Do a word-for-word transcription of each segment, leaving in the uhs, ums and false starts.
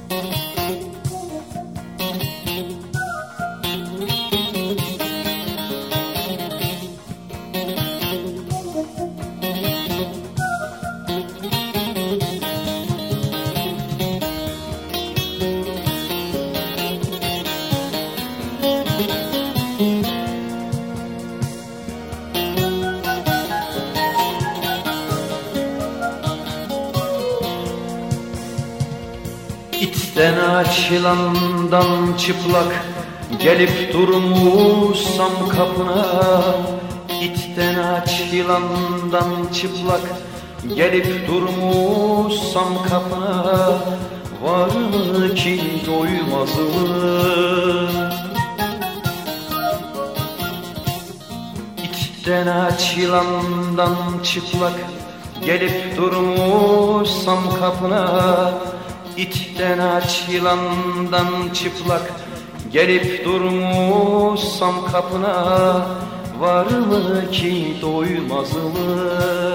İtten açılan dam çıplak gelip durmuşsam kapına. İtten açılan dam çıplak gelip durmuşsam kapına. Var mı ki doymaz mı? İtten açılan dam çıplak gelip durmuşsam kapına. İtten açılandan çıplak gelip durmuşsam kapına. Var mı ki doymaz mı?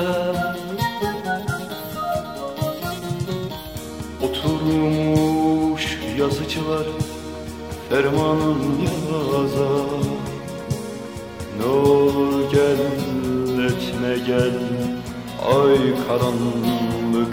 Oturmuş yazıcılar fermanın yazar. Ne olur gel etme gel ay karanlık.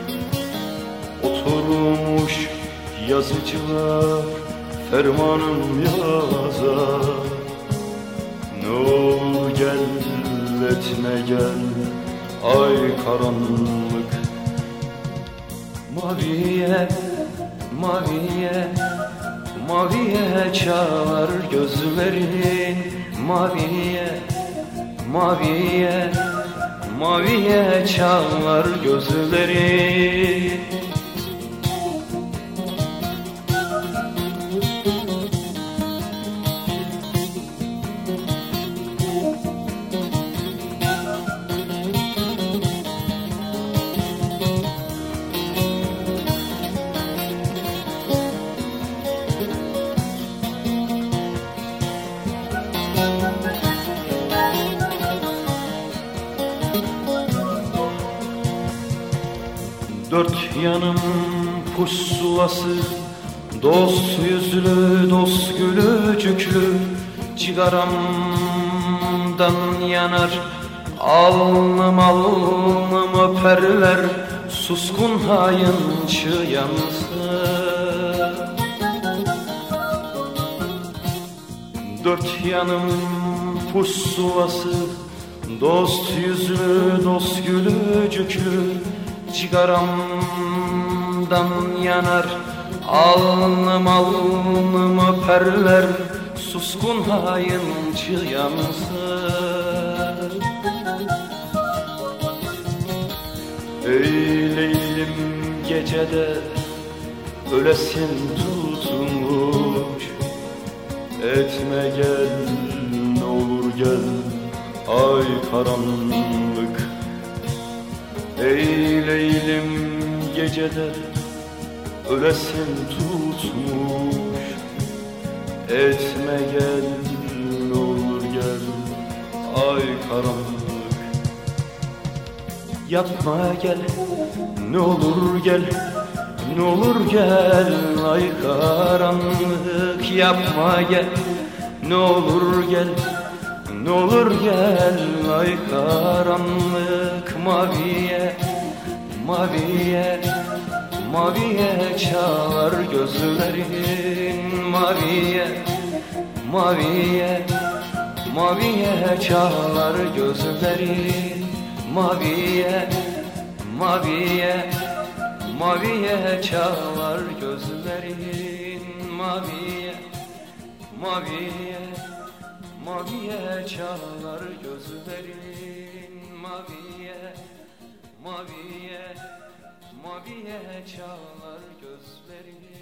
Oturmuş yazıcılar fermanım yazar. Ne olur gel etme gel ay karanlık. Maviye maviye maviye çağlar gözlerin. Maviye maviye maviye çağlar gözlerin. Dört yanım pusulası, dost yüzlü, dost gülücüklü. Cigaramdan yanar alnım alnım öperler. Suskun hayıncı yansın. Dört yanım pusulası, dost yüzlü, dost gülücüklü. Cigaramdan yanar alnım alnım öperler. Suskun hayıncı yansın. Ey Leylim gecede ölesin tutmuş. Etme gel ne olur gel ay karanlık. Ey Leylim gecede ölesin tutmuş. Etme gel ne olur gel ay karanlık. Yatma gel ne olur gel ne olur gel ay karanlık. Yapma gel ne olur gel ne olur gel ay karanlık. Maviye maviye maviye çağlar gözlerin. Maviye maviye maviye çağlar gözlerin. Maviye maviye maviye çağlar gözlerin. Maviye maviye maviye çağlar gözlerin. Maviye maviye maviye çağlar gözlerin.